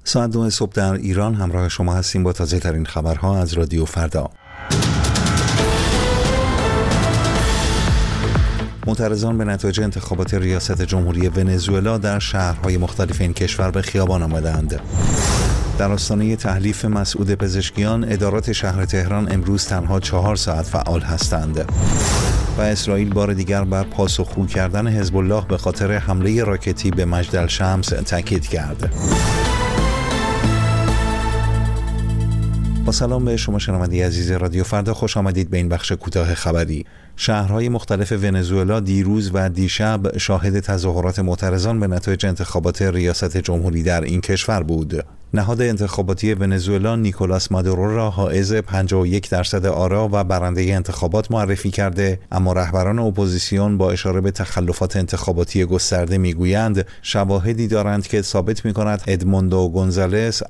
ساعت 9 صبح در ایران همراه شما هستیم با تازه ترین خبرها از رادیو فردا. معترضان به نتایج انتخابات ریاست جمهوری ونزوئلا در شهرهای مختلف این کشور به خیابان آمدند. در آستانه تحلیف مسعود پزشکیان، ادارات شهر تهران امروز تنها 4 ساعت فعال هستند. و اسرائیل بار دیگر بر پاسخگو کردن حزب الله به خاطر حمله راکتی به مجدلشمس تاکید کرد. با سلام به شما شنونده عزیز رادیو فردا، خوش آمدید به این بخش کوتاه خبری. شهرهای مختلف ونزوئلا دیروز و دیشب شاهد تظاهرات معترضان به نتایج انتخابات ریاست جمهوری در این کشور بود. نهاد انتخاباتی ونزوئلا نیکولاس مادورو را حائز 51% آرا و برنده انتخابات معرفی کرده، اما رهبران اپوزیسیون با اشاره به تخلفات انتخاباتی گسترده میگویند شواهدی دارند که ثابت می‌کند ادموندو گونزالس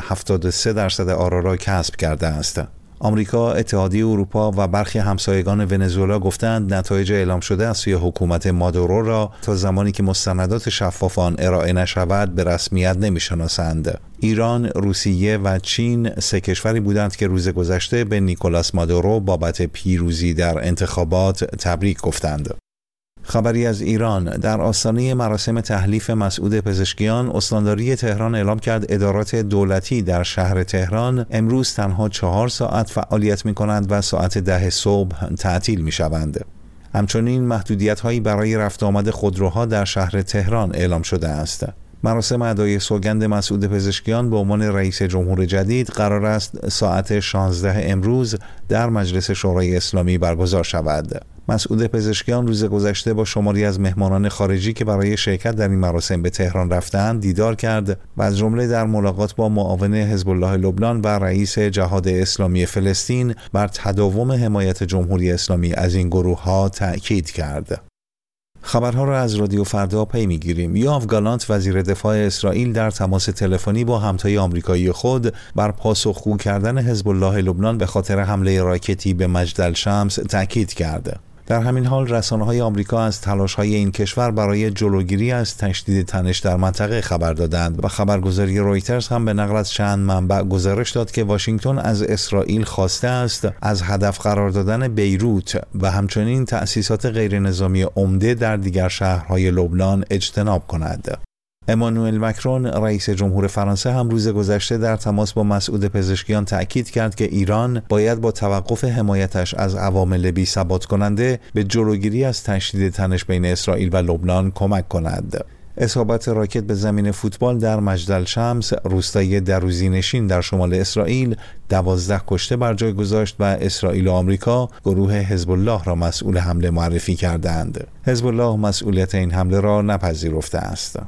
73% آرا را کسب کرده است. آمریکا، اتحادیه اروپا و برخی همسایگان ونزوئلا گفتند نتایج اعلام شده از سوی حکومت مادورو را تا زمانی که مستندات شفاف آن ارائه نشود به رسمیت نمی‌شناسند. ایران، روسیه و چین 3 کشوری بودند که روز گذشته به نیکولاس مادورو بابت پیروزی در انتخابات تبریک گفتند. خبری از ایران: در آستانه مراسم تحلیف مسعود پزشکیان، استانداری تهران اعلام کرد ادارات دولتی در شهر تهران امروز تنها 4 ساعت فعالیت می‌کنند و ساعت 10 صبح تعطیل می‌شوند. همچنین محدودیت‌هایی برای رفت آمد خودروها در شهر تهران اعلام شده است. مراسم ادای سوگند مسعود پزشکیان به عنوان رئیس جمهور جدید قرار است ساعت 16 امروز در مجلس شورای اسلامی برگزار شود. مسعود پزشکیان روز گذشته با شماری از مهمانان خارجی که برای شرکت در این مراسم به تهران رفتند دیدار کرد و از جمله در ملاقات با معاون حزب الله لبنان و رئیس جهاد اسلامی فلسطین بر تداوم حمایت جمهوری اسلامی از این گروه‌ها تأکید کرد. خبرها را از رادیو فردا پی می‌گیریم. یوآف گالانت وزیر دفاع اسرائیل در تماس تلفنی با همتای آمریکایی خود بر پاسخگو کردن حزب الله لبنان به خاطر حمله راکتی به مجدلشمس تأکید کرد. در همین حال رسانه‌های آمریکا از تلاش‌های این کشور برای جلوگیری از تشدید تنش در منطقه خبر دادند و خبرگزاری رویترز هم به نقل از چند منبع گزارش داد که واشنگتن از اسرائیل خواسته است از هدف قرار دادن بیروت و همچنین تأسیسات غیرنظامی عمده در دیگر شهرهای لبنان اجتناب کند. امانوئل مکرون رئیس جمهور فرانسه هم روز گذشته در تماس با مسعود پزشکیان تأکید کرد که ایران باید با توقف حمایتش از عوامل بی‌ثبات کننده به جلوگیری از تشدید تنش بین اسرائیل و لبنان کمک کند. اصابت راکت به زمین فوتبال در مجدلشمس، روستای دروزینشین در شمال اسرائیل، 12 کشته بر جای گذاشت و اسرائیل و آمریکا گروه حزب الله را مسئول حمله معرفی کردند. حزب الله مسئولیت این حمله را نپذیرفته است.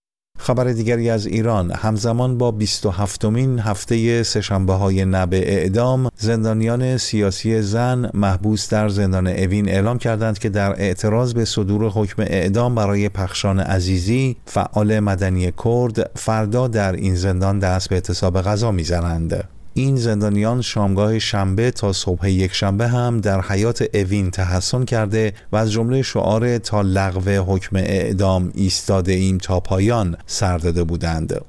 خبر دیگری از ایران: همزمان با 27مین هفته سه‌شنبه‌های نب اعدام، زندانیان سیاسی زن محبوس در زندان اوین اعلام کردند که در اعتراض به صدور حکم اعدام برای پخشان عزیزی، فعال مدنی کرد، فردا در این زندان دست به اعتصاب غذا می‌زنند. این زندانیان شامگاه شنبه تا صبح یکشنبه هم در حیاط اوین تحصن کرده و از جمله شعار تا لغو حکم اعدام ایستاده ایم تا پایان سر داده بودند.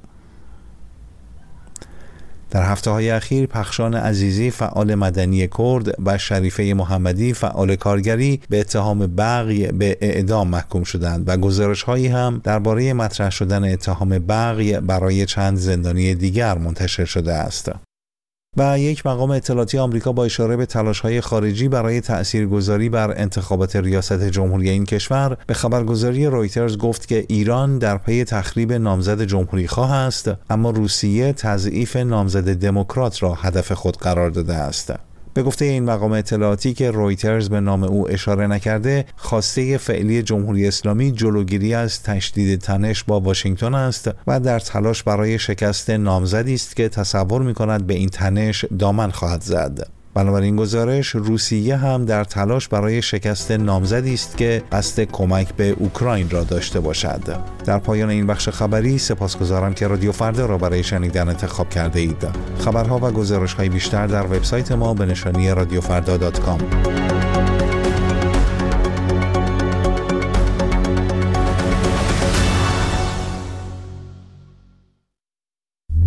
در هفته‌های اخیر پخشان عزیزی فعال مدنی کرد و شریفه محمدی فعال کارگری به اتهام بغی به اعدام محکوم شدند و گزارش‌هایی هم درباره مطرح شدن اتهام بغی برای چند زندانی دیگر منتشر شده است. و یک مقام اطلاعاتی آمریکا با اشاره به تلاش‌های خارجی برای تأثیرگذاری بر انتخابات ریاست جمهوری این کشور به خبرگزاری رویترز گفت که ایران در پی تخریب نامزد جمهوری‌خواه است، اما روسیه تضعیف نامزد دموکرات را هدف خود قرار داده است. به گفته این مقام اطلاعاتی که رویترز به نام او اشاره نکرده، خواسته فعلی جمهوری اسلامی جلوگیری از تشدید تنش با واشنگتن است و در تلاش برای شکست نامزدی است که تصور می‌کند به این تنش دامن خواهد زد. بنابراین گزارش روسیه هم در تلاش برای شکست نامزدی است که قصد کمک به اوکراین را داشته باشد. در پایان این بخش خبری سپاسگزارم که رادیو فردا را برای شنیدن انتخاب کرده اید. خبرها و گزارش‌های بیشتر در وبسایت ما به نشانی radiofrda.com.